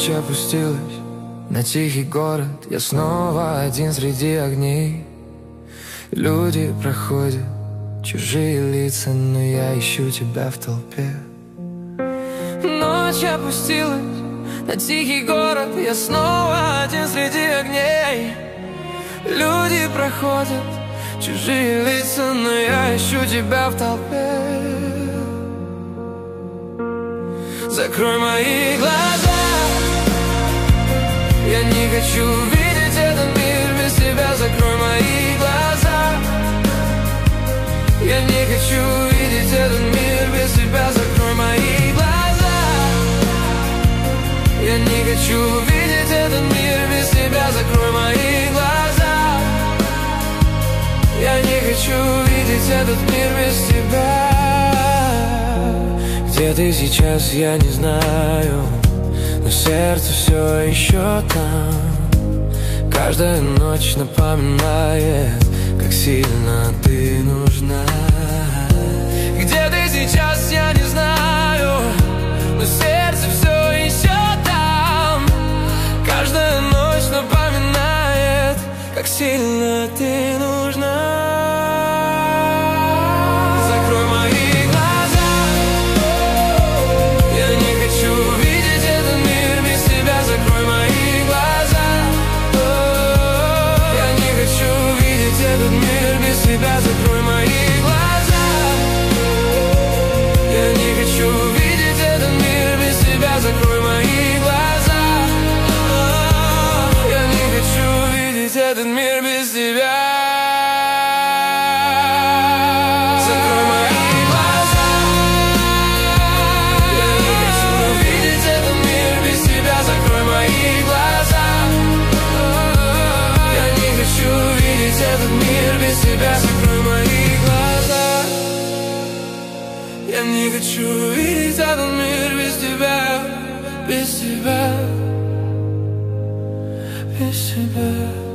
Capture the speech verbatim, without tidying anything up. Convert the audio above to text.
Ночь опустилась на тихий город. Я снова один среди огней. Люди проходят, чужие лица, но я ищу тебя в толпе. Ночь опустилась на тихий город. Я снова один среди огней. Люди проходят, чужие лица, но я ищу тебя в толпе. Закрой мои глаза. Я не хочу видеть этот мир без тебя. Закрой мои глаза. Я не хочу видеть этот мир без тебя. Закрой мои глаза. Я не хочу видеть этот мир без тебя. Закрой мои глаза. Я не хочу видеть этот мир без тебя. Где ты сейчас, я не знаю, но сердце все еще там. Каждая ночь напоминает, как сильно ты нужна. Где ты сейчас, я не знаю, но сердце все еще там. Каждая ночь напоминает, как сильно ты нужна. Закрой мои глаза. Я не хочу видеть этот мир без тебя. Закрой мои глаза. Я не хочу видеть этот мир без тебя. Закрой мои глаза. Я не хочу видеть этот мир без тебя. Закрой мои глаза. Я не хочу видеть этот мир без тебя. Закрой мои глаза. Я не хочу видеть этот мир без тебя. Закрой мои глаза. Я не хочу видеть этот мир без тебя. Закрой мои глаза. Я не хочу видеть этот мир без тебя. Без тебя. Без тебя.